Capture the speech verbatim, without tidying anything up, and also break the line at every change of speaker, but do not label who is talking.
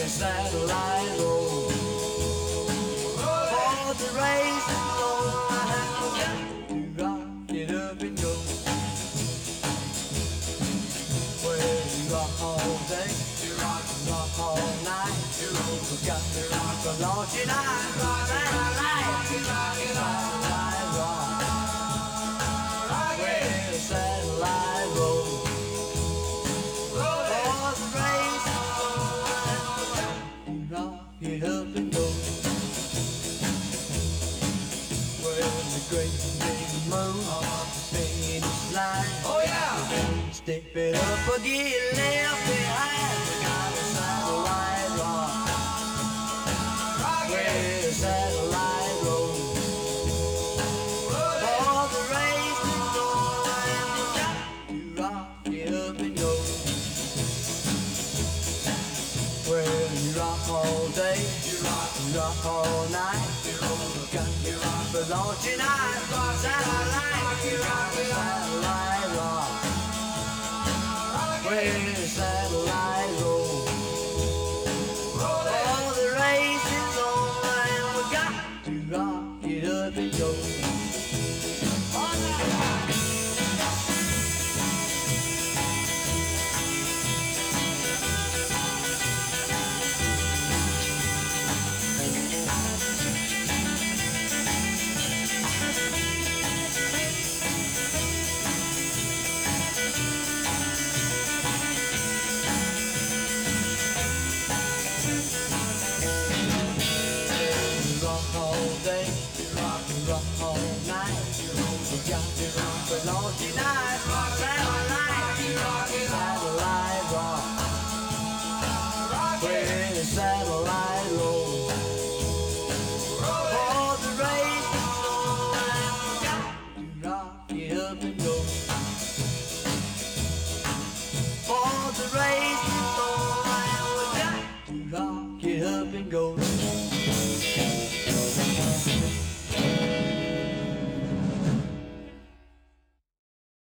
the satellite roll. For the race is on, I have to rock it up and go. Well, you rock all day, you rock, rock all night. You got to rock a launch and I rock satellite, satellite rock. Well, the satellite roll. For the race is on, I have to rock it up and go. Well, the great big moon, finish line. Oh yeah! Step it up or get left behind. We got a satellite rock. Well, the satellite roll. For the race is on, and we got to rock it up and go. Well, you rock all day, you rock, you rock all night. You got to rock the launch and I rock satellite, you rock satellite.